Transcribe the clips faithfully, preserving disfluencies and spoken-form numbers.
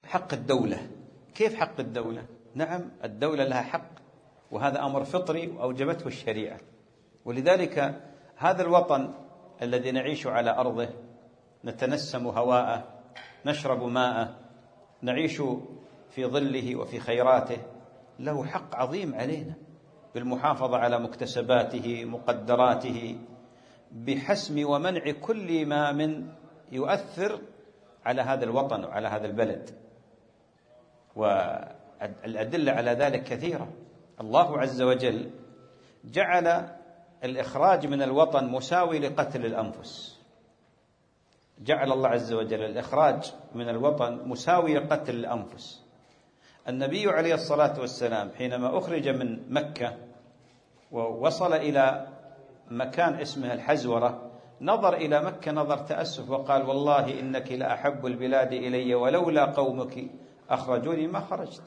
حق الدولة. كيف حق الدولة؟ نعم، الدولة لها حق، وهذا أمر فطري وأوجبته الشريعة. ولذلك هذا الوطن الذي نعيش على أرضه، نتنسم هواءه، نشرب ماءه، نعيش في ظله وفي خيراته، له حق عظيم علينا بالمحافظة على مكتسباته، مقدراته، بحسم ومنع كل ما من يؤثر على هذا الوطن وعلى هذا البلد. والأدلة على ذلك كثيرة. الله عز وجل جعل الإخراج من الوطن مساوي لقتل الأنفس. جعل الله عز وجل الإخراج من الوطن مساوي لقتل الأنفس. النبي عليه الصلاة والسلام حينما أخرج من مكة ووصل إلى مكان اسمه الحزورة، نظر إلى مكة نظر تأسف وقال: والله إنك لأحب البلاد إلي ولولا قومك أخرجوني ما خرجت.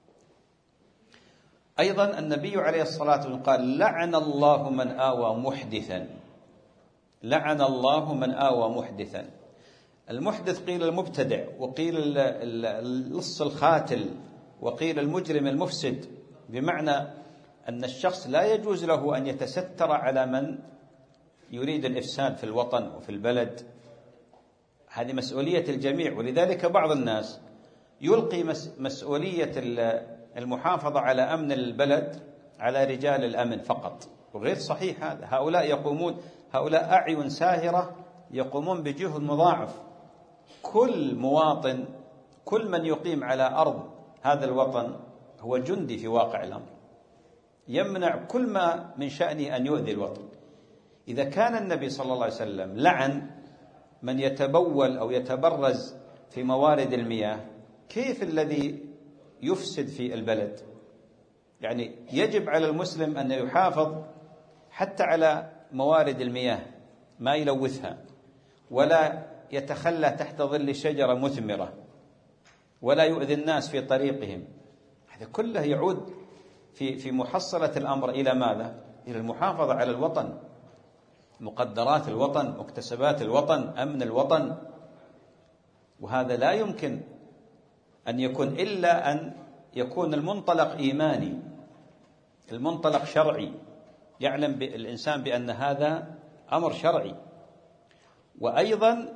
أيضا النبي عليه الصلاة والسلام قال: لعن الله من آوى محدثا. لعن الله من آوى محدثا. المحدث قيل المبتدع، وقيل اللص الخاتل، وقيل المجرم المفسد، بمعنى أن الشخص لا يجوز له أن يتستر على من يريد الإفساد في الوطن وفي البلد. هذه مسؤولية الجميع. ولذلك بعض الناس يلقي مسؤولية المحافظة على أمن البلد على رجال الأمن فقط، وغير صحيح هذا. هؤلاء يقومون، هؤلاء أعين ساهرة يقومون بجهد مضاعف. كل مواطن، كل من يقيم على أرض هذا الوطن هو جندي في واقع الأمر، يمنع كل ما من شأنه أن يؤذي الوطن. إذا كان النبي صلى الله عليه وسلم لعن من يتبول أو يتبرز في موارد المياه، كيف الذي يفسد في البلد؟ يعني يجب على المسلم أن يحافظ حتى على موارد المياه، ما يلوثها، ولا يتخلى تحت ظل شجرة مثمرة، ولا يؤذي الناس في طريقهم. هذا كله يعود في في محصلة الأمر إلى ماذا؟ إلى المحافظة على الوطن، مقدرات الوطن، مكتسبات الوطن، أمن الوطن. وهذا لا يمكن أن يكون إلا أن يكون المنطلق إيماني، المنطلق شرعي، يعلم الإنسان بأن هذا أمر شرعي. وأيضا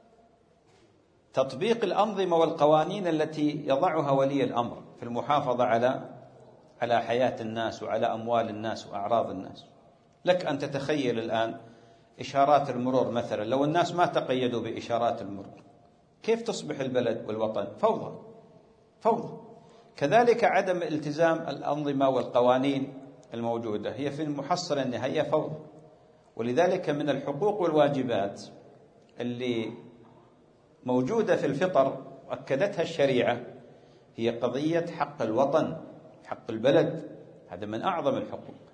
تطبيق الأنظمة والقوانين التي يضعها ولي الأمر في المحافظة على على حياة الناس وعلى أموال الناس وأعراض الناس. لك أن تتخيل الآن إشارات المرور مثلا، لو الناس ما تقيدوا بإشارات المرور كيف تصبح البلد والوطن؟ فوضى فوضى. كذلك عدم التزام الأنظمة والقوانين الموجودة هي في المحصلة النهائية فوضى. ولذلك من الحقوق والواجبات اللي موجودة في الفطر وأكدتها الشريعة هي قضية حق الوطن، حق البلد. هذا من أعظم الحقوق.